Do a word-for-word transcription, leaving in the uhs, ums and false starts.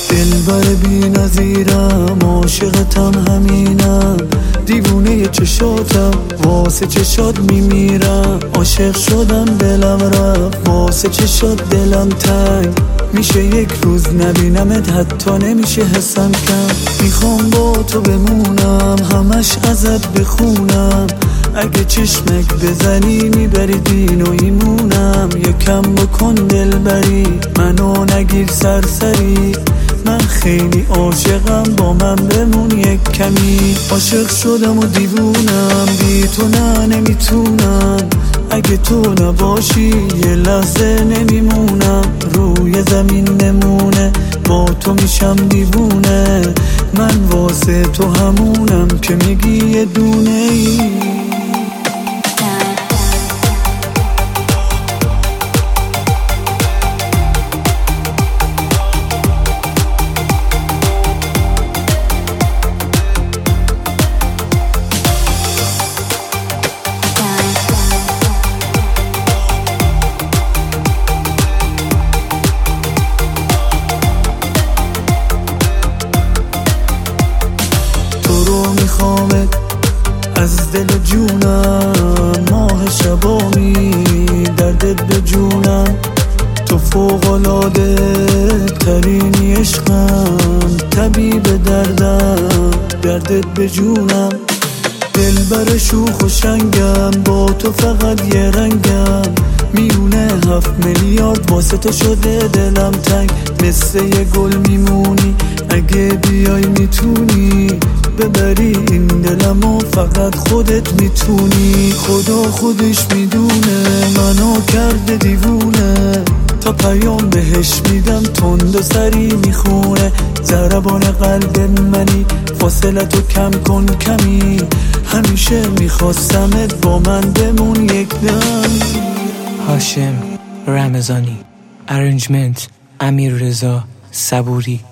دلبر بی نظیرم، عاشقتم همینم، دیوونه چشاتم، واسه چشات میمیرم. عاشق شدم دلم رفت، واسه چشات دلم تنگ میشه. یک روز نبینمت حتی نمیشه حسم کم. میخوام با تو بمونم، همش ازت بخونم. اگه چشمک بزنی میبری دین و ایمونم. یکم بکن دلبری، منو نگیر سرسری. من خیلی عاشقم، با من بمون یک کمی. عاشق شدم و دیوونم، بی تو نه نمیتونم. اگه تو نباشی یه لحظه نمیمونم. روی زمین نمونه، با تو میشم دیوونه. من واسه تو همونم که میگی یه دونه ای. میخوامت از دل جونم، ماه شبامی دردت به جونم. تو فوق‌العاده ترینی عشقم، طبیب دردم، دردت به جونم. دلبر شوخ و شنگم، با تو فقط یه رنگم. میونه هفت میلیارد واسه تو شده دلم تنگ. مثل یه گل میمونی، اگه بیای میتونی ببری این دلمو، فقط خودت میتونی. خدا خودش میدونه منو کرده دیوونه. تا پیام بهش میدم تند و سری میخونه. ضربان قلب منی، فاصله تو کم کن کمی. همیشه میخواستمت با من بمون یک دم. هاشم رمضانی، ارنجمنت امیر رضا صبوری.